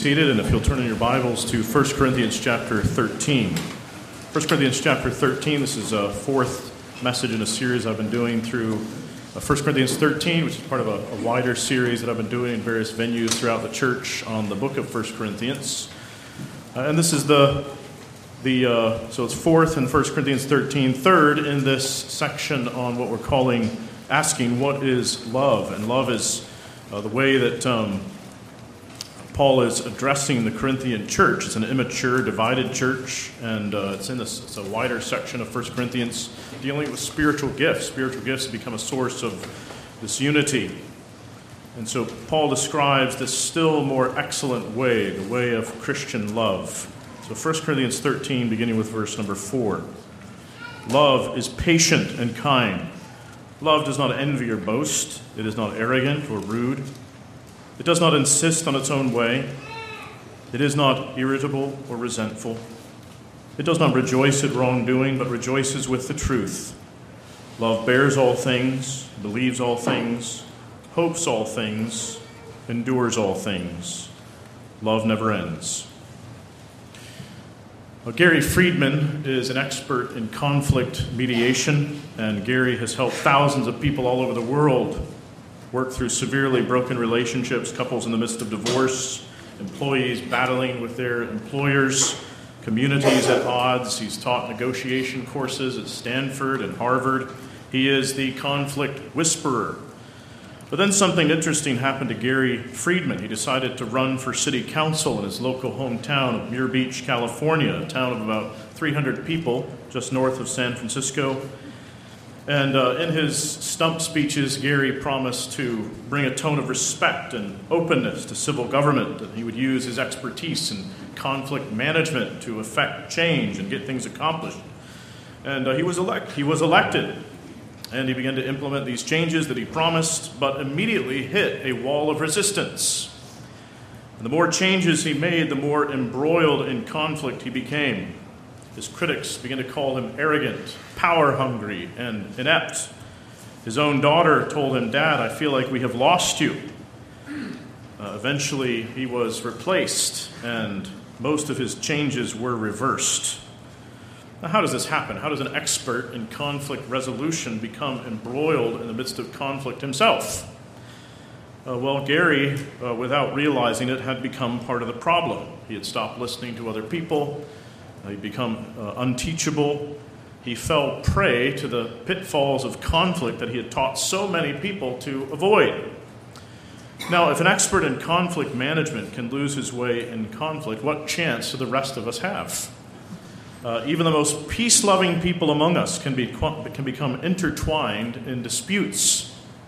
Seated, and if you'll turn in your Bibles to 1 Corinthians chapter 13. 1 Corinthians chapter 13, this is a fourth message in a series I've been doing through 1 Corinthians 13, which is part of a wider series that I've been doing in various venues throughout the church on the book of 1 Corinthians. And this is so it's fourth in 1 Corinthians 13, third in this section on what we're asking what is love. And love is the way that Paul is addressing the Corinthian church. It's an immature, divided church, and it's a wider section of 1 Corinthians dealing with spiritual gifts. Spiritual gifts have become a source of this unity. And so Paul describes this still more excellent way, the way of Christian love. So 1 Corinthians 13, beginning with verse number 4. Love is patient and kind. Love does not envy or boast. It is not arrogant or rude. It does not insist on its own way. It is not irritable or resentful. It does not rejoice at wrongdoing, but rejoices with the truth. Love bears all things, believes all things, hopes all things, endures all things. Love never ends. Well, Gary Friedman is an expert in conflict mediation, and Gary has helped thousands of people all over the world work through severely broken relationships, couples in the midst of divorce, employees battling with their employers, communities at odds. He's taught negotiation courses at Stanford and Harvard. He is the conflict whisperer. But then something interesting happened to Gary Friedman. He decided to run for city council in his local hometown of Muir Beach, California, a town of about 300 people just north of San Francisco. And in his stump speeches, Gary promised to bring a tone of respect and openness to civil government, and he would use his expertise in conflict management to effect change and get things accomplished. And he was elected, and he began to implement these changes that he promised, but immediately hit a wall of resistance. And the more changes he made, the more embroiled in conflict he became. His critics began to call him arrogant, power-hungry, and inept. His own daughter told him, "Dad, I feel like we have lost you." Eventually, he was replaced, and most of his changes were reversed. Now, how does this happen? How does an expert in conflict resolution become embroiled in the midst of conflict himself? Well, Gary, without realizing it, had become part of the problem. He had stopped listening to other people. He'd become unteachable. He fell prey to the pitfalls of conflict that he had taught so many people to avoid. Now, if an expert in conflict management can lose his way in conflict, what chance do the rest of us have? Even the most peace-loving people among us can become intertwined in disputes.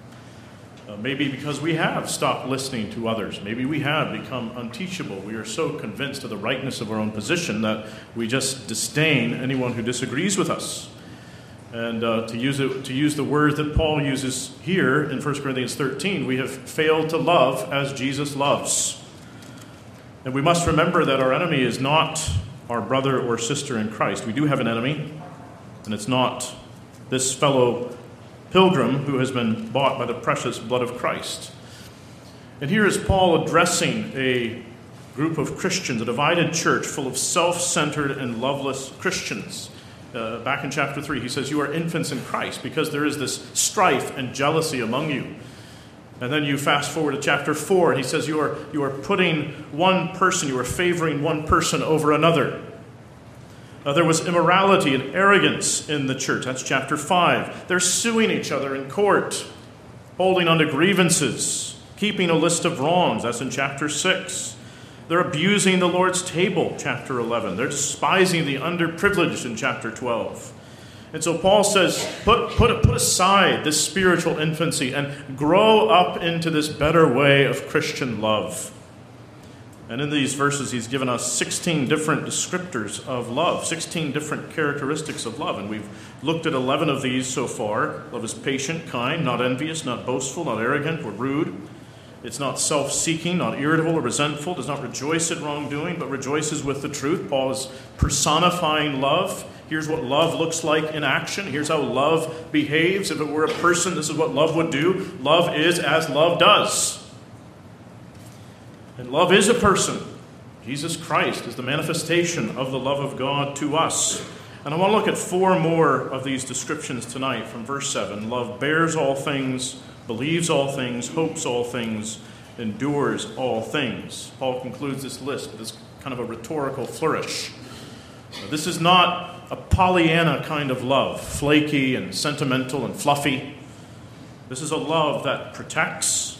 Maybe because we have stopped listening to others. Maybe we have become unteachable. We are so convinced of the rightness of our own position that we just disdain anyone who disagrees with us. And to use the word that Paul uses here in 1 Corinthians 13, we have failed to love as Jesus loves. And we must remember that our enemy is not our brother or sister in Christ. We do have an enemy, and it's not this fellow pilgrim who has been bought by the precious blood of Christ. And here is Paul addressing a group of Christians, a divided church full of self-centered and loveless Christians. Back in chapter 3, he says, "You are infants in Christ because there is this strife and jealousy among you." And then you fast forward to chapter 4, and he says, you are putting one person, you are favoring one person over another. There was immorality and arrogance in the church. That's chapter 5. They're suing each other in court, holding on to grievances, keeping a list of wrongs. That's in chapter 6. They're abusing the Lord's table, chapter 11. They're despising the underprivileged in chapter 12. And so Paul says, put aside this spiritual infancy and grow up into this better way of Christian love. And in these verses, he's given us 16 different descriptors of love, 16 different characteristics of love. And we've looked at 11 of these so far. Love is patient, kind, not envious, not boastful, not arrogant or rude. It's not self-seeking, not irritable or resentful, does not rejoice at wrongdoing, but rejoices with the truth. Paul is personifying love. Here's what love looks like in action. Here's how love behaves. If it were a person, this is what love would do. Love is as love does. And love is a person. Jesus Christ is the manifestation of the love of God to us. And I want to look at 4 more of these descriptions tonight from verse 7. Love bears all things, believes all things, hopes all things, endures all things. Paul concludes this list with this kind of a rhetorical flourish. This is not a Pollyanna kind of love, flaky and sentimental and fluffy. This is a love that protects,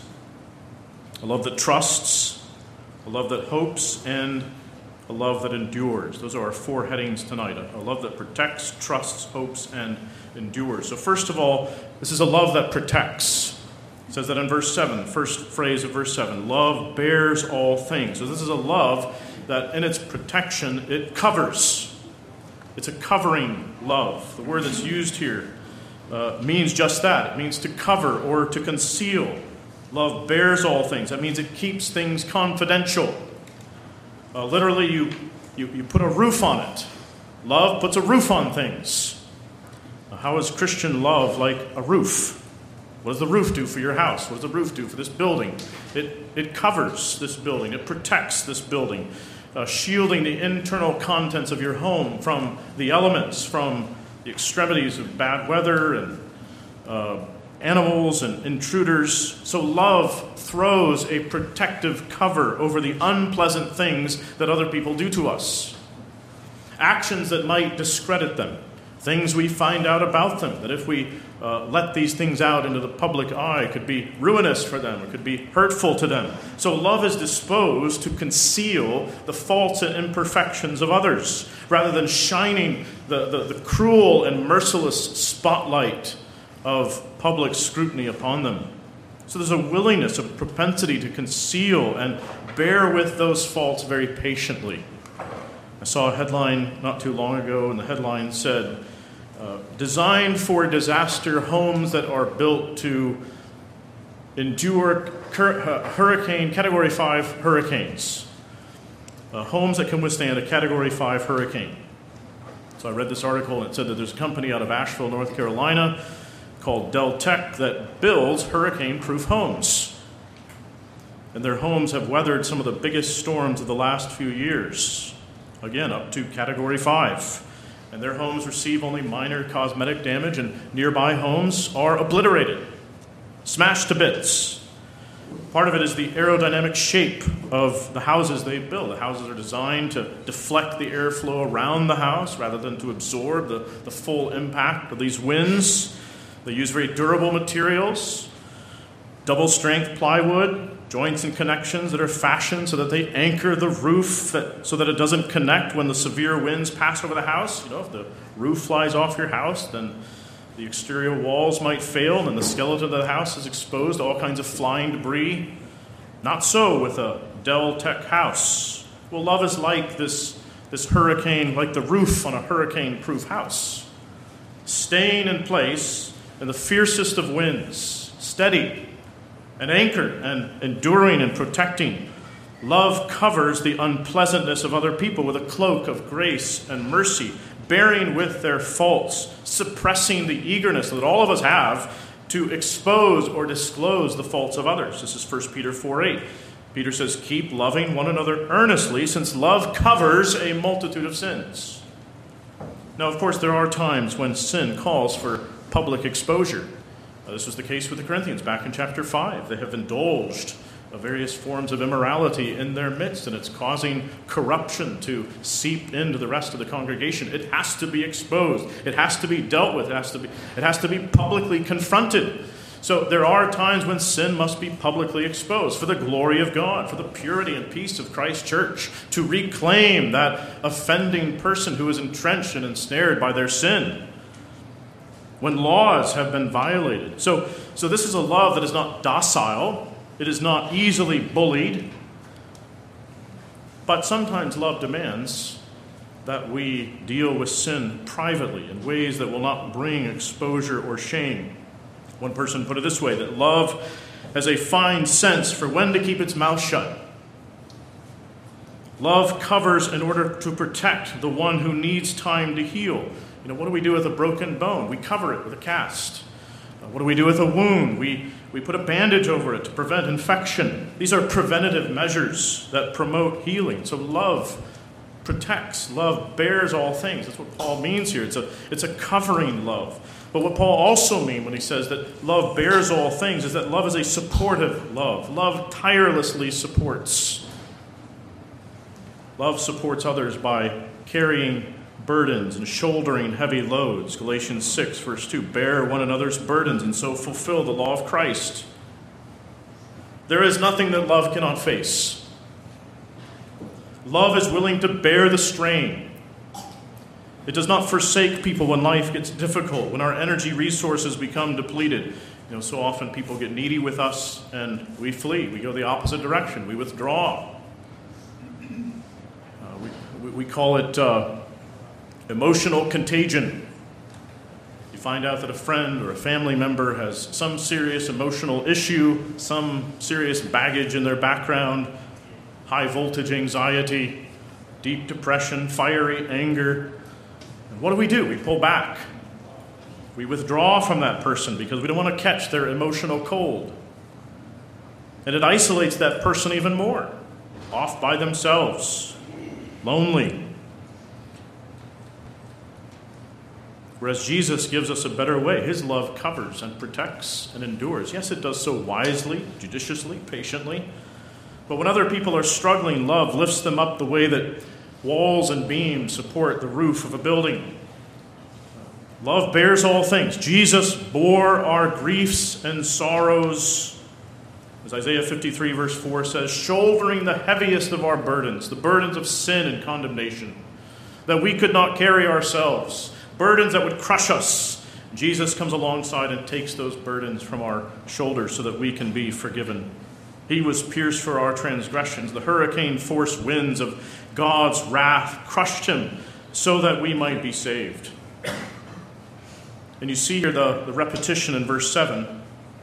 a love that trusts, a love that hopes, and a love that endures. Those are our 4 headings tonight. A love that protects, trusts, hopes, and endures. So first of all, this is a love that protects. It says that in verse 7, first phrase of verse 7, love bears all things. So this is a love that in its protection, it covers. It's a covering love. The word that's used here means just that. It means to cover or to conceal. Love bears all things. That means it keeps things confidential. Literally, you put a roof on it. Love puts a roof on things. How is Christian love like a roof? What does the roof do for your house? What does the roof do for this building? It covers this building. It protects this building, shielding the internal contents of your home from the elements, from the extremities of bad weather and animals and intruders. So love throws a protective cover over the unpleasant things that other people do to us. Actions that might discredit them. Things we find out about them, that if we let these things out into the public eye, could be ruinous for them, it could be hurtful to them. So love is disposed to conceal the faults and imperfections of others, rather than shining the cruel and merciless spotlight of public scrutiny upon them. So there's a willingness, a propensity to conceal and bear with those faults very patiently. I saw a headline not too long ago, and the headline said, designed for disaster, homes that are built to endure Category 5 hurricanes. Homes that can withstand a Category 5 hurricane. So I read this article, and it said that there's a company out of Asheville, North Carolina, called Deltec that builds hurricane-proof homes. And their homes have weathered some of the biggest storms of the last few years. Again, up to Category 5. And their homes receive only minor cosmetic damage, and nearby homes are obliterated, smashed to bits. Part of it is the aerodynamic shape of the houses they build. The houses are designed to deflect the airflow around the house rather than to absorb the full impact of these winds. They use very durable materials, double-strength plywood, joints and connections that are fashioned so that they anchor the roof so that it doesn't connect when the severe winds pass over the house. If the roof flies off your house, then the exterior walls might fail and the skeleton of the house is exposed to all kinds of flying debris. Not so with a Deltec house. Well, love is like this hurricane, like the roof on a hurricane-proof house. Staying in place in the fiercest of winds, steady and anchored and enduring and protecting. Love covers the unpleasantness of other people with a cloak of grace and mercy, bearing with their faults, suppressing the eagerness that all of us have to expose or disclose the faults of others. This is 1 Peter 4:8. Peter says, keep loving one another earnestly, since love covers a multitude of sins. Now, of course, there are times when sin calls for public exposure. This was the case with the Corinthians back in chapter 5. They have indulged various forms of immorality in their midst, and it's causing corruption to seep into the rest of the congregation. It has to be exposed. It has to be dealt with. It has to be publicly confronted. So there are times when sin must be publicly exposed for the glory of God, for the purity and peace of Christ's church, to reclaim that offending person who is entrenched and ensnared by their sin. When laws have been violated. So this is a love that is not docile. It is not easily bullied. But sometimes love demands that we deal with sin privately in ways that will not bring exposure or shame. One person put it this way, that love has a fine sense for when to keep its mouth shut. Love covers in order to protect the one who needs time to heal. What do we do with a broken bone? We cover it with a cast. What do we do with a wound? We put a bandage over it to prevent infection. These are preventative measures that promote healing. So love protects. Love bears all things. That's what Paul means here. It's a covering love. But what Paul also means when he says that love bears all things is that love is a supportive love. Love tirelessly supports. Love supports others by carrying burdens and shouldering heavy loads. Galatians 6, verse 2, bear one another's burdens and so fulfill the law of Christ. There is nothing that love cannot face. Love is willing to bear the strain. It does not forsake people when life gets difficult, when our energy resources become depleted. So often people get needy with us and we flee. We go the opposite direction. We withdraw. We call it emotional contagion. You find out that a friend or a family member has some serious emotional issue, some serious baggage in their background, high voltage anxiety, deep depression, fiery anger. And what do? We pull back. We withdraw from that person because we don't want to catch their emotional cold. And it isolates that person even more, off by themselves, lonely. Whereas Jesus gives us a better way. His love covers and protects and endures. Yes, it does so wisely, judiciously, patiently. But when other people are struggling, love lifts them up the way that walls and beams support the roof of a building. Love bears all things. Jesus bore our griefs and sorrows, as Isaiah 53 verse 4 says, shouldering the heaviest of our burdens, the burdens of sin and condemnation, that we could not carry ourselves. Burdens that would crush us. Jesus comes alongside and takes those burdens from our shoulders so that we can be forgiven. He was pierced for our transgressions. The hurricane-force winds of God's wrath crushed him so that we might be saved. And you see here the repetition in verse 7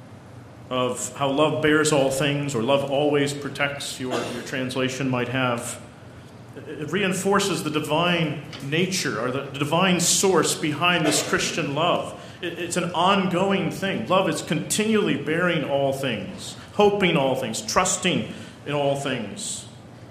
of how love bears all things, or love always protects, your translation might have. It reinforces the divine nature or the divine source behind this Christian love. It's an ongoing thing. Love is continually bearing all things, hoping all things, trusting in all things.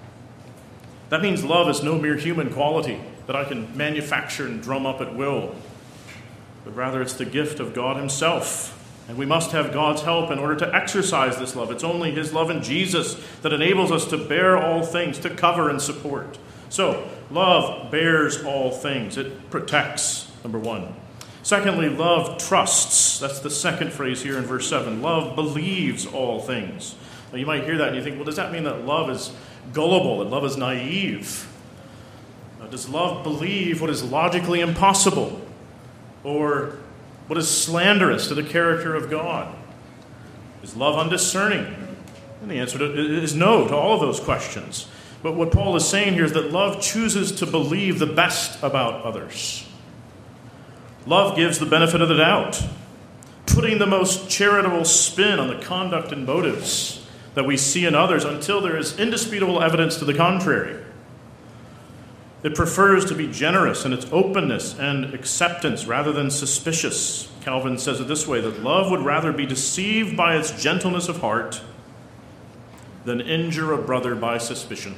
That means love is no mere human quality that I can manufacture and drum up at will, but rather it's the gift of God himself. And we must have God's help in order to exercise this love. It's only his love in Jesus that enables us to bear all things, to cover and support. So, love bears all things. It protects, number one. Secondly, love trusts. That's the second phrase here in verse 7. Love believes all things. Now, you might hear that and you think, well, does that mean that love is gullible and love is naive? Does love believe what is logically impossible? Or what is slanderous to the character of God? Is love undiscerning? And the answer is no to all of those questions. But what Paul is saying here is that love chooses to believe the best about others. Love gives the benefit of the doubt, putting the most charitable spin on the conduct and motives that we see in others until there is indisputable evidence to the contrary. It prefers to be generous in its openness and acceptance rather than suspicious. Calvin says it this way, that love would rather be deceived by its gentleness of heart than injure a brother by suspicion.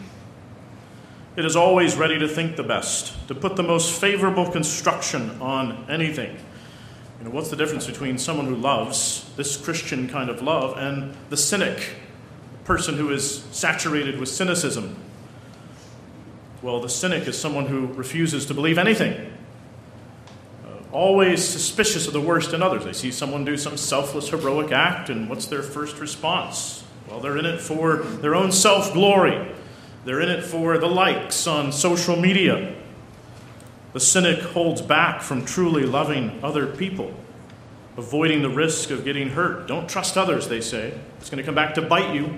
It is always ready to think the best, to put the most favorable construction on anything. What's the difference between someone who loves, this Christian kind of love, and the cynic, a person who is saturated with cynicism? Well, the cynic is someone who refuses to believe anything, always suspicious of the worst in others. They see someone do some selfless, heroic act, and what's their first response? Well, they're in it for their own self-glory. They're in it for the likes on social media. The cynic holds back from truly loving other people, avoiding the risk of getting hurt. Don't trust others, they say. It's going to come back to bite you.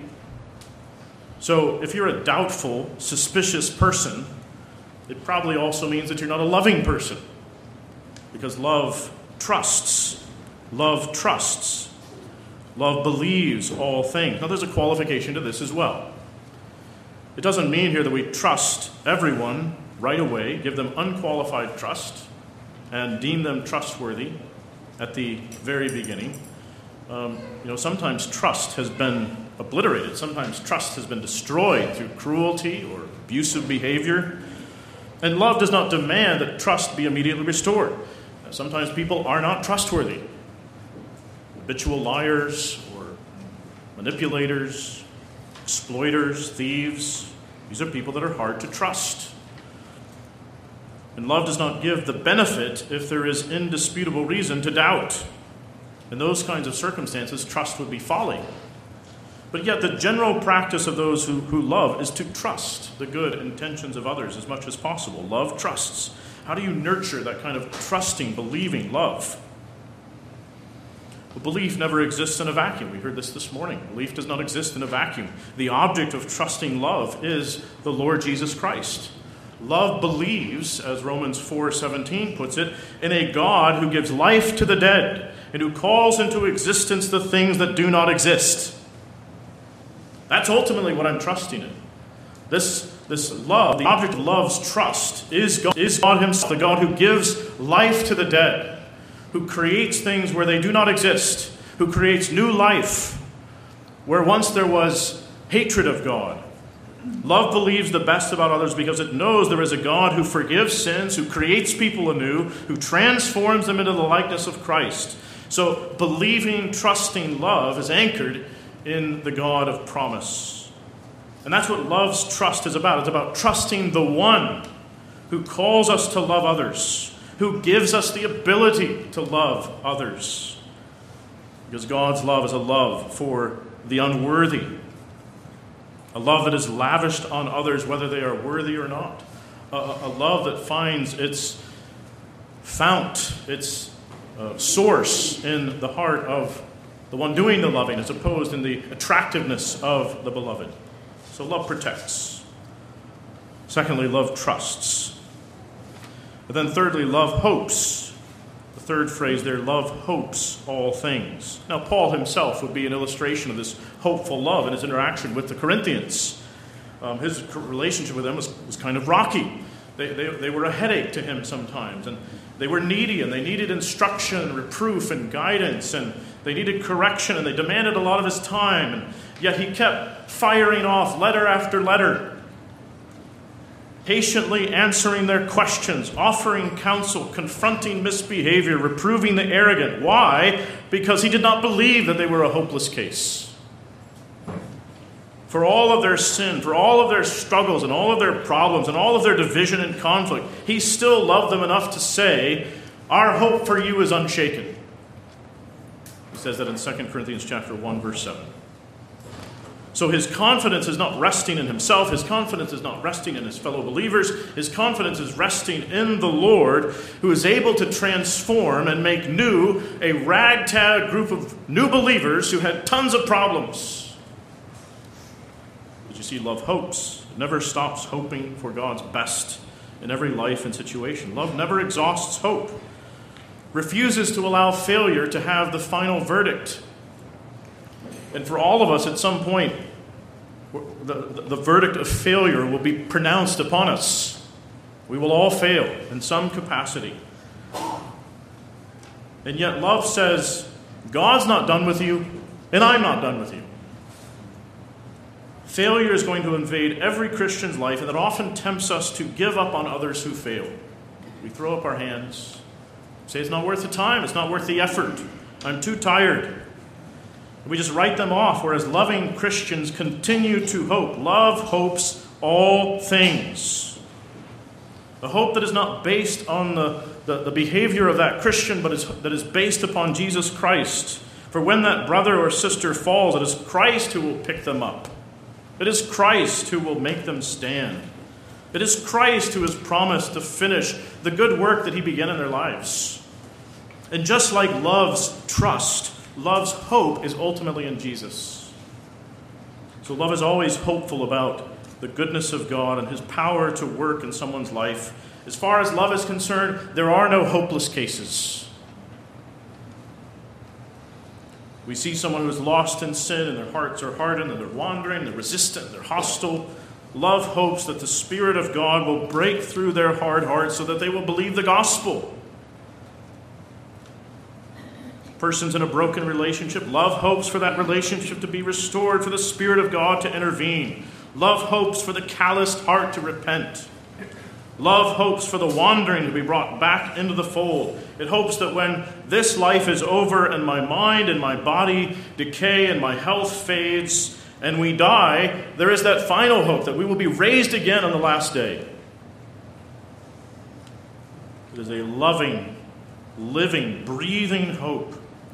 So if you're a doubtful, suspicious person, it probably also means that you're not a loving person. Because love trusts. Love trusts. Love believes all things. Now there's a qualification to this as well. It doesn't mean here that we trust everyone right away, give them unqualified trust, and deem them trustworthy. at the very beginning, sometimes trust has been obliterated. Sometimes trust has been destroyed through cruelty or abusive behavior. And love does not demand that trust be immediately restored. Sometimes people are not trustworthy. Habitual liars or manipulators, exploiters, thieves. These are people that are hard to trust. And love does not give the benefit if there is indisputable reason to doubt. In those kinds of circumstances, trust would be folly. But yet the general practice of those who love is to trust the good intentions of others as much as possible. Love trusts. How do you nurture that kind of trusting, believing love? Well, belief never exists in a vacuum. We heard this morning. Belief does not exist in a vacuum. The object of trusting love is the Lord Jesus Christ. Love believes, as Romans 4:17 puts it, in a God who gives life to the dead and who calls into existence the things that do not exist. That's ultimately what I'm trusting in. This love, the object of love's trust, is God himself, the God who gives life to the dead, who creates things where they do not exist, who creates new life where once there was hatred of God. Love believes the best about others because it knows there is a God who forgives sins, who creates people anew, who transforms them into the likeness of Christ. So believing, trusting love is anchored in the God of promise. And that's what love's trust is about. It's about trusting the one who calls us to love others, who gives us the ability to love others. Because God's love is a love for the unworthy, a love that is lavished on others whether they are worthy or not, a love that finds its fount, its source in the heart of the one doing the loving, as opposed in the attractiveness of the beloved. So love protects. Secondly, love trusts. But then thirdly, love hopes. The third phrase there, love hopes all things. Now, Paul himself would be an illustration of this hopeful love in his interaction with the Corinthians. His relationship with them was kind of rocky. They were a headache to him sometimes, and they were needy, and they needed instruction and reproof and guidance, and they needed correction, and they demanded a lot of his time, and yet he kept firing off letter after letter, patiently answering their questions, offering counsel, confronting misbehavior, reproving the arrogant. Why? Because he did not believe that they were a hopeless case. For all of their sin, for all of their struggles and all of their problems and all of their division and conflict, he still loved them enough to say, "Our hope for you is unshaken." He says that in 2 Corinthians chapter 1, verse 7. So his confidence is not resting in himself. His confidence is not resting in his fellow believers. His confidence is resting in the Lord, who is able to transform and make new a ragtag group of new believers who had tons of problems. As you see, love hopes. It never stops hoping for God's best in every life and situation. Love never exhausts hope. Refuses to allow failure to have the final verdict. And for all of us, at some point, the verdict of failure will be pronounced upon us. We will all fail in some capacity. And yet love says, God's not done with you, and I'm not done with you. Failure is going to invade every Christian's life, and it often tempts us to give up on others who fail. We throw up our hands, say it's not worth the time, it's not worth the effort, I'm too tired. We just write them off, whereas loving Christians continue to hope. Love hopes all things. A hope that is not based on the behavior of that Christian, but that is based upon Jesus Christ. For when that brother or sister falls, it is Christ who will pick them up. It is Christ who will make them stand. It is Christ who has promised to finish the good work that he began in their lives. And just like love's trust, love's hope is ultimately in Jesus. So love is always hopeful about the goodness of God and his power to work in someone's life. As far as love is concerned, there are no hopeless cases. We see someone who is lost in sin and their hearts are hardened and they're wandering, they're resistant, they're hostile. Love hopes that the Spirit of God will break through their hard hearts so that they will believe the gospel. Persons in a broken relationship, love hopes for that relationship to be restored, for the Spirit of God to intervene. Love hopes for the calloused heart to repent. Love hopes for the wandering to be brought back into the fold. It hopes that when this life is over and my mind and my body decay and my health fades and we die, there is that final hope that we will be raised again on the last day. It is a loving, living, breathing hope.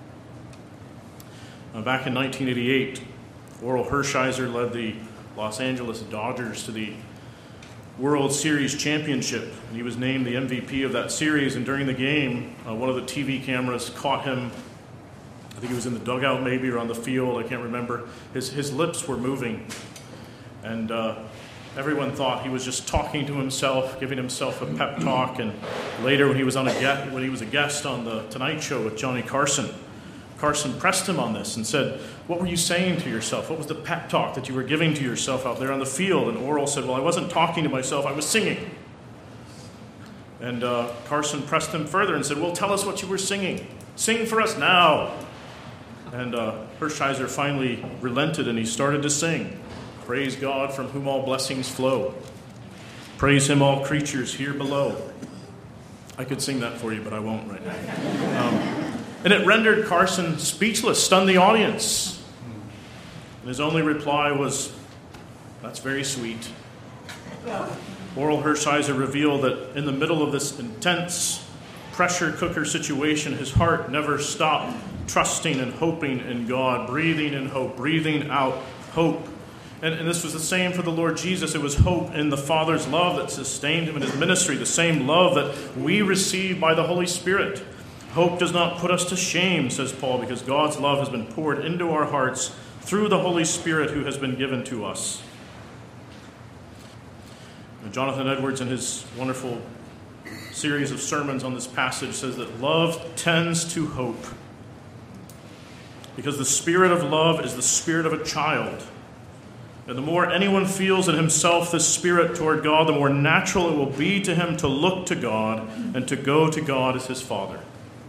Back in 1988, Orel Hershiser led the Los Angeles Dodgers to the World Series championship, and he was named the MVP of that series. And during the game, one of the TV cameras caught him. I think he was in the dugout maybe, or on the field, I can't remember. His lips were moving, and everyone thought he was just talking to himself, giving himself a pep talk. And later, when he was a guest on the Tonight Show with Johnny Carson, Carson pressed him on this and said, "What were you saying to yourself? What was the pep talk that you were giving to yourself out there on the field?" And Orel said, "Well, I wasn't talking to myself, I was singing." And Carson pressed him further and said, "Well, tell us what you were singing. Sing for us now." And Hershiser finally relented and he started to sing. "Praise God from whom all blessings flow. Praise him all creatures here below." I could sing that for you, but I won't right now. And it rendered Carson speechless, stunned the audience. And his only reply was, "That's very sweet." Orel Hershiser revealed that in the middle of this intense pressure cooker situation, his heart never stopped trusting and hoping in God, breathing in hope, breathing out hope. And this was the same for the Lord Jesus. It was hope in the Father's love that sustained him in his ministry, the same love that we receive by the Holy Spirit. Hope does not put us to shame, says Paul, because God's love has been poured into our hearts through the Holy Spirit who has been given to us. And Jonathan Edwards, in his wonderful series of sermons on this passage, says that love tends to hope, because the spirit of love is the spirit of a child. And the more anyone feels in himself this spirit toward God, the more natural it will be to him to look to God and to go to God as his Father.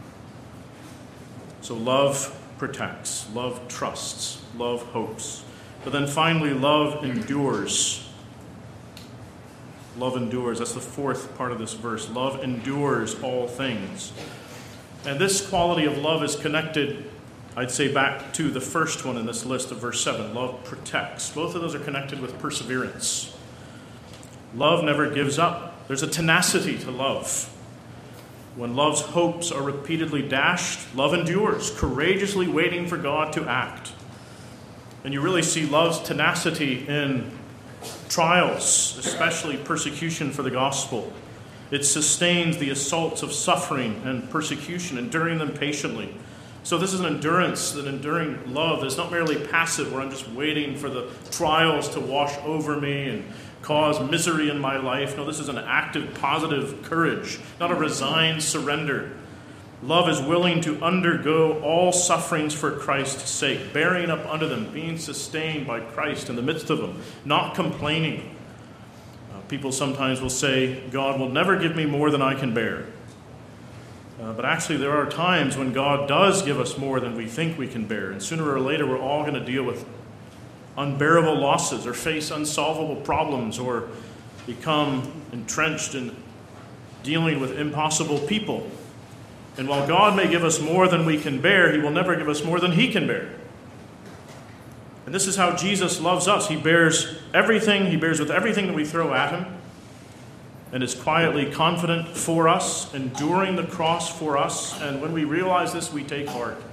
So love protects, love trusts, love hopes. But then finally, love endures. Love endures. That's the fourth part of this verse. Love endures all things. And this quality of love is connected, I'd say, back to the first one in this list of verse 7. Love protects. Both of those are connected with perseverance. Love never gives up. There's a tenacity to love. When love's hopes are repeatedly dashed, love endures, courageously waiting for God to act. And you really see love's tenacity in trials, especially persecution for the gospel. It sustains the assaults of suffering and persecution, enduring them patiently. So this is an endurance, an enduring love that's not merely passive, where I'm just waiting for the trials to wash over me and cause misery in my life. No, this is an active, positive courage, not a resigned surrender. Love is willing to undergo all sufferings for Christ's sake, bearing up under them, being sustained by Christ in the midst of them, not complaining. People sometimes will say, God will never give me more than I can bear. But actually, there are times when God does give us more than we think we can bear. And sooner or later, we're all going to deal with unbearable losses or face unsolvable problems or become entrenched in dealing with impossible people. And while God may give us more than we can bear, he will never give us more than he can bear. And this is how Jesus loves us. He bears everything. He bears with everything that we throw at him, and is quietly confident for us, enduring the cross for us. And when we realize this, we take heart.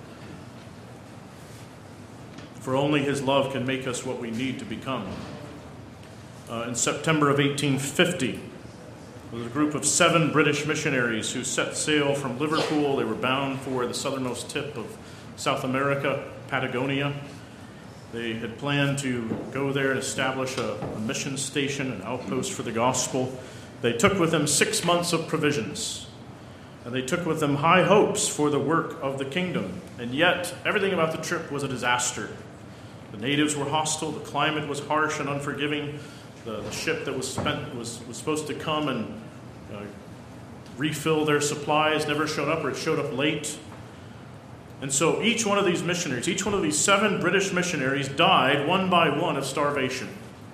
For only his love can make us what we need to become. In September of 1850, there was a group of 7 British missionaries who set sail from Liverpool. They were bound for the southernmost tip of South America, Patagonia. They had planned to go there and establish a mission station, an outpost for the gospel. They took with them 6 months of provisions, and they took with them high hopes for the work of the kingdom. And yet, everything about the trip was a disaster. The natives were hostile, the climate was harsh and unforgiving. The ship that was supposed to come and refill their supplies never showed up, or it showed up late. And so each one of these missionaries, each one of these 7 British missionaries died one by one of starvation.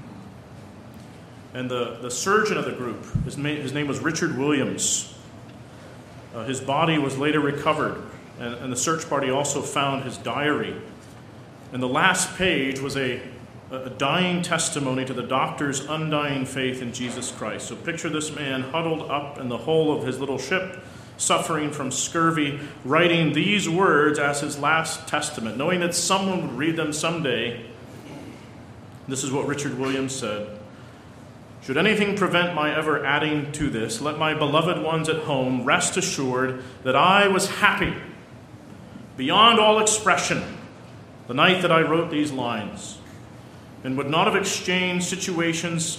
And the surgeon of the group, his name was Richard Williams. His body was later recovered, and the search party also found his diary. And the last page was a dying testimony to the doctor's undying faith in Jesus Christ. So picture this man huddled up in the hull of his little ship, suffering from scurvy, writing these words as his last testament, knowing that someone would read them someday. This is what Richard Williams said. Should anything prevent my ever adding to this, let my beloved ones at home rest assured that I was happy beyond all expression the night that I wrote these lines, and would not have exchanged situations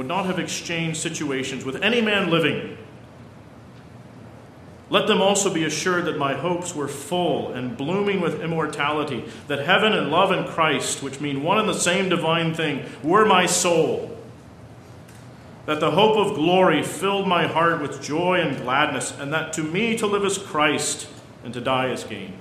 with any man living. Let them also be assured that my hopes were full and blooming with immortality, that heaven and love in Christ, which mean one and the same divine thing, were my soul, that the hope of glory filled my heart with joy and gladness, and that to me to live is Christ and to die is gain.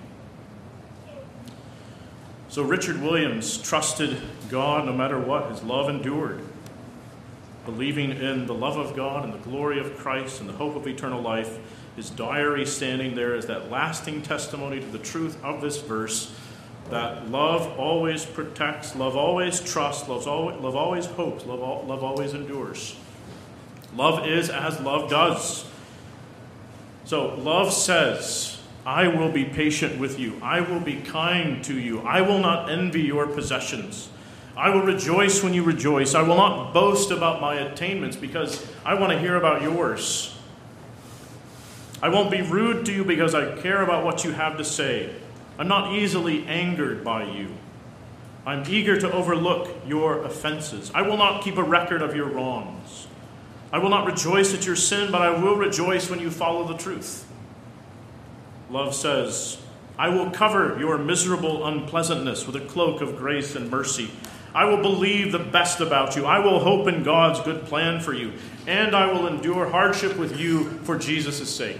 So Richard Williams trusted God no matter what. His love endured, believing in the love of God and the glory of Christ and the hope of eternal life. His diary standing there as that lasting testimony to the truth of this verse, that love always protects, love always trusts, love always hopes, love always endures. Love is as love does. So love says, I will be patient with you. I will be kind to you. I will not envy your possessions. I will rejoice when you rejoice. I will not boast about my attainments because I want to hear about yours. I won't be rude to you because I care about what you have to say. I'm not easily angered by you. I'm eager to overlook your offenses. I will not keep a record of your wrongs. I will not rejoice at your sin, but I will rejoice when you follow the truth. Love says, I will cover your miserable unpleasantness with a cloak of grace and mercy. I will believe the best about you. I will hope in God's good plan for you. And I will endure hardship with you for Jesus' sake.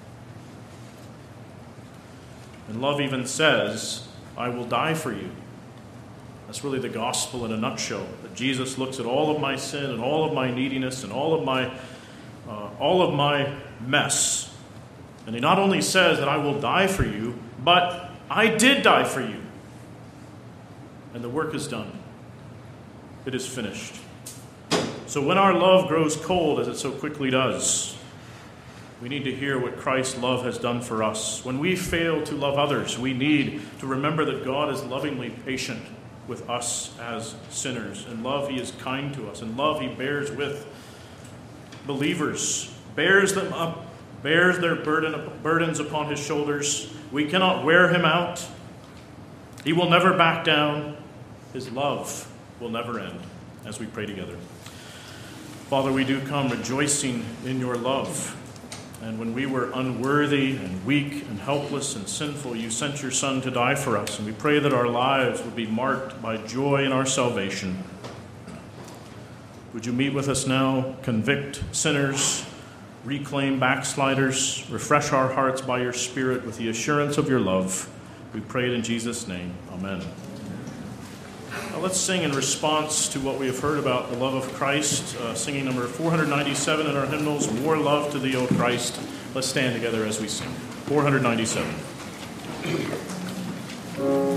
And love even says, I will die for you. That's really the gospel in a nutshell. That Jesus looks at all of my sin and all of my neediness and all of my mess. And he not only says that I will die for you, but I did die for you. And the work is done. It is finished. So when our love grows cold, as it so quickly does, we need to hear what Christ's love has done for us. When we fail to love others, we need to remember that God is lovingly patient with us as sinners. In love, he is kind to us. In love, he bears with believers, bears them up, bears their burdens upon his shoulders. We cannot wear him out. He will never back down. His love will never end. As we pray together. Father, we do come rejoicing in your love. And when we were unworthy and weak and helpless and sinful, you sent your Son to die for us. And we pray that our lives would be marked by joy in our salvation. Would you meet with us now, convict sinners, reclaim backsliders, refresh our hearts by your Spirit with the assurance of your love. We pray it in Jesus' name. Amen. Now let's sing in response to what we have heard about the love of Christ, singing number 497 in our hymnals, More Love to Thee, O Christ. Let's stand together as we sing. 497.